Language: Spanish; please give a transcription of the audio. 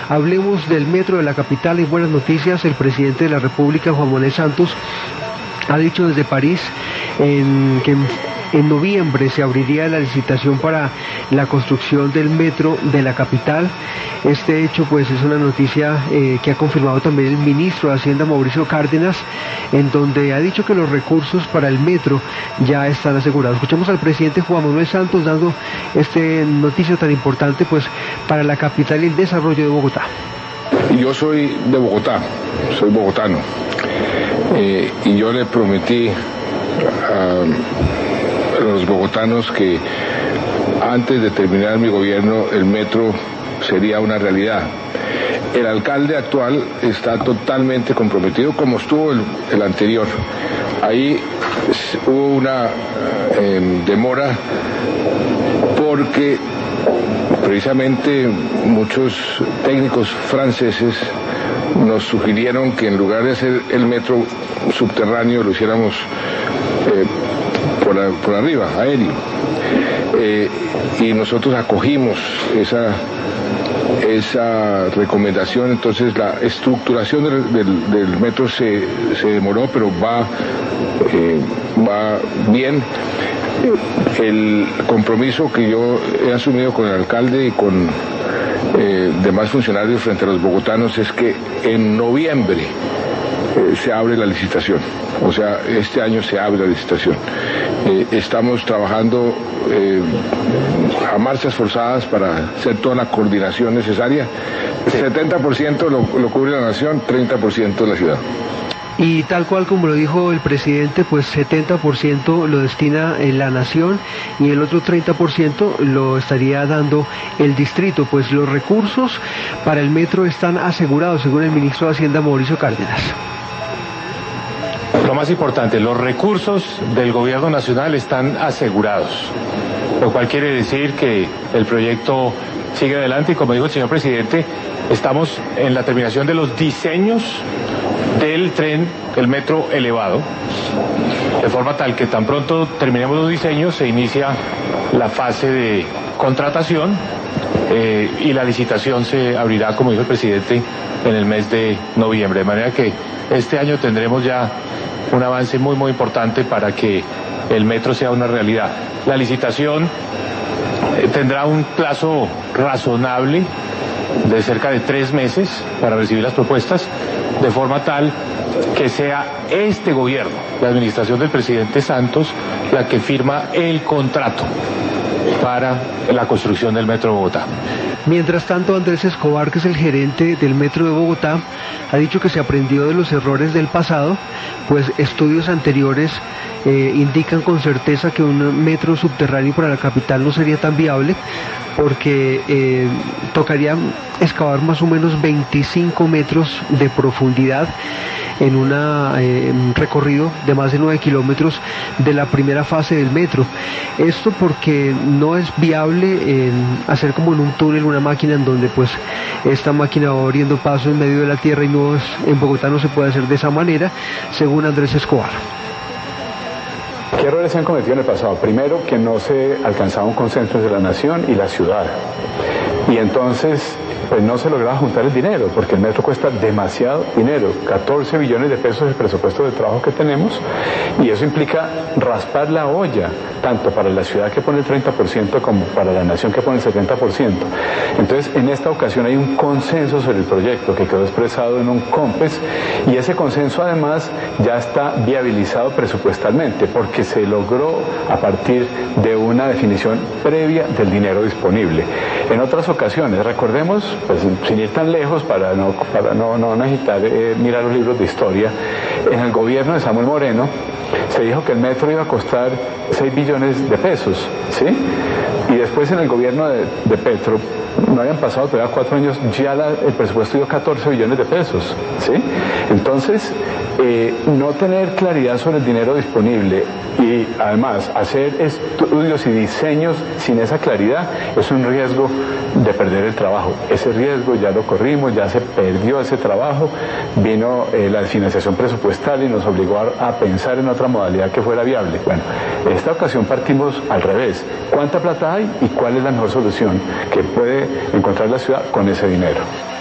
Hablemos del metro de la capital. Hay buenas noticias. El presidente de la República, Juan Manuel Santos, ha dicho desde París que en noviembre se abriría la licitación para la construcción del metro de la capital. Este hecho pues es una noticia que ha confirmado también el ministro de Hacienda, Mauricio Cárdenas, en donde ha dicho que los recursos para el metro ya están asegurados. Escuchamos al presidente Juan Manuel Santos dando esta noticia tan importante pues para la capital y el desarrollo de Bogotá. Yo soy de Bogotá, soy bogotano, y yo le prometí a los bogotanos que antes de terminar mi gobierno el metro sería una realidad. El alcalde actual está totalmente comprometido, como estuvo el anterior. Ahí hubo una demora porque precisamente muchos técnicos franceses nos sugirieron que en lugar de hacer el metro subterráneo lo hiciéramos por arriba, aéreo. Y nosotros acogimos esa recomendación. Entonces la estructuración del metro se demoró, pero va bien. El compromiso que yo he asumido con el alcalde y con demás funcionarios frente a los bogotanos es que en noviembre se abre la licitación. O sea, este año se abre la licitación. Estamos trabajando a marchas forzadas para hacer toda la coordinación necesaria. Sí. 70% lo cubre la nación, 30% la ciudad. Y tal cual como lo dijo el presidente, pues 70% lo destina la nación y el otro 30% lo estaría dando el distrito. Pues los recursos para el metro están asegurados, según el ministro de Hacienda, Mauricio Cárdenas. Lo más importante, los recursos del gobierno nacional están asegurados, lo cual quiere decir que el proyecto sigue adelante y, como dijo el señor presidente, estamos en la terminación de los diseños del tren, el metro elevado, de forma tal que tan pronto terminemos los diseños se inicia la fase de contratación y la licitación se abrirá, como dijo el presidente, en el mes de noviembre, de manera que este año tendremos ya un avance muy importante para que el metro sea una realidad. La licitación tendrá un plazo razonable de cerca de 3 meses para recibir las propuestas, de forma tal que sea este gobierno, la administración del presidente Santos, la que firma el contrato para la construcción del metro de Bogotá. Mientras tanto, Andrés Escobar, que es el gerente del metro de Bogotá, ha dicho que se aprendió de los errores del pasado, pues estudios anteriores indican con certeza que un metro subterráneo para la capital no sería tan viable, porque tocaría excavar más o menos 25 metros de profundidad en un recorrido de más de 9 kilómetros de la primera fase del metro. Esto porque no es viable hacer como en un túnel una máquina en donde pues esta máquina va abriendo paso en medio de la tierra, y en Bogotá no se puede hacer de esa manera, según Andrés Escobar. ¿Qué errores se han cometido en el pasado? Primero, que no se alcanzaba un consenso entre la nación y la ciudad. Y entonces pues no se lograba juntar el dinero, porque el metro cuesta demasiado dinero, 14 billones de pesos el presupuesto de trabajo que tenemos, y eso implica raspar la olla, tanto para la ciudad que pone el 30% como para la nación que pone el 70%. Entonces, en esta ocasión hay un consenso sobre el proyecto que quedó expresado en un COMPES, y ese consenso además ya está viabilizado presupuestalmente, porque se logró a partir de una definición previa del dinero disponible. En otras ocasiones, recordemos, pues sin ir tan lejos para no necesitar mirar los libros de historia, en el gobierno de Samuel Moreno se dijo que el metro iba a costar 6 billones de pesos, ¿sí? Y después en el gobierno de Petro, no habían pasado todavía 4 años, ya el presupuesto dio 14 billones de pesos, ¿sí? Entonces, no tener claridad sobre el dinero disponible y además hacer estudios y diseños sin esa claridad es un riesgo de perder el trabajo. Ese riesgo ya lo corrimos, ya se perdió ese trabajo, vino la financiación presupuestal y nos obligó a pensar en otra modalidad que fuera viable. Bueno, en esta ocasión partimos al revés. ¿Cuánta plata hay y cuál es la mejor solución que puede encontrar la ciudad con ese dinero?